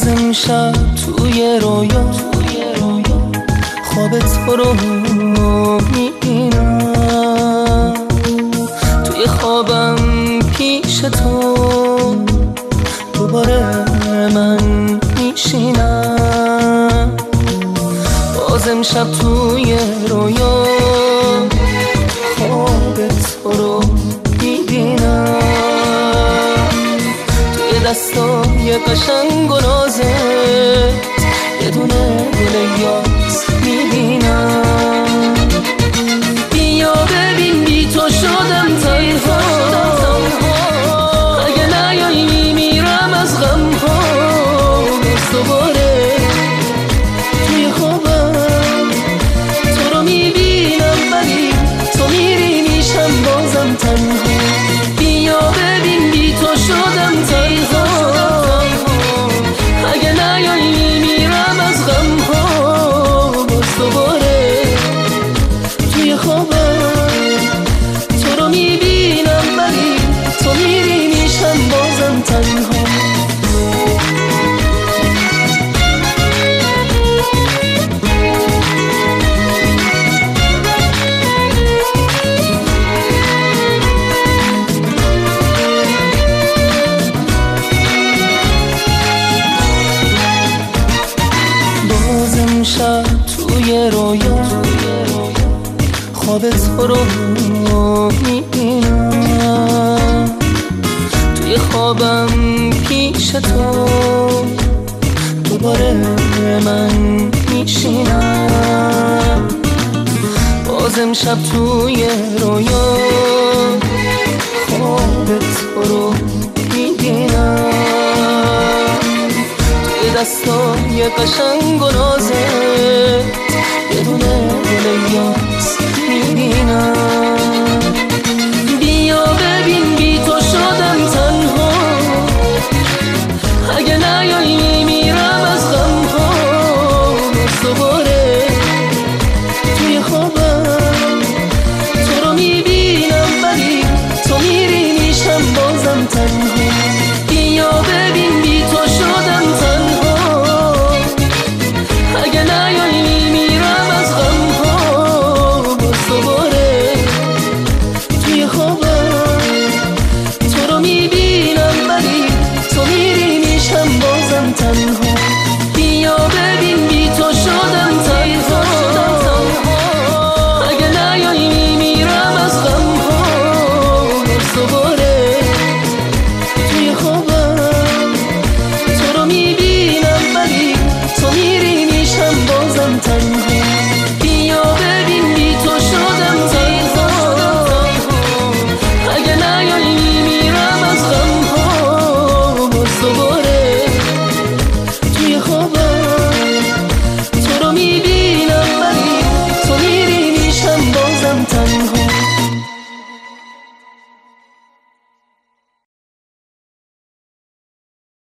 امشب توی رویا خواب تو رو میبینم، توی خوابم پیش تو دوباره من میشینم. باز امشب توی رویا خواب تو رو میبینم، توی دستای قشنگ و نازت یه دونه گل یاس میبینم. بیا ببین بی تو شدم تنها، اگه نیایی میرم از غم ها. دوباره توی خوابم تو رو میبینم، ولی تو میری میشم بازم تنها. بیا ببین بی تو شدم تنها، اگه نیایی میرم از غم ها. باز دوباره توی خوابم تو رو میبینم، ولی تو میری میشم بازم تنها. امشب توی رویا خواب تو رو میبینم، توی خوابم پیش تو دوباره من میشینم. باز امشب توی رویا خواب تو رو میبینم، توی دستای قشنگ و نازت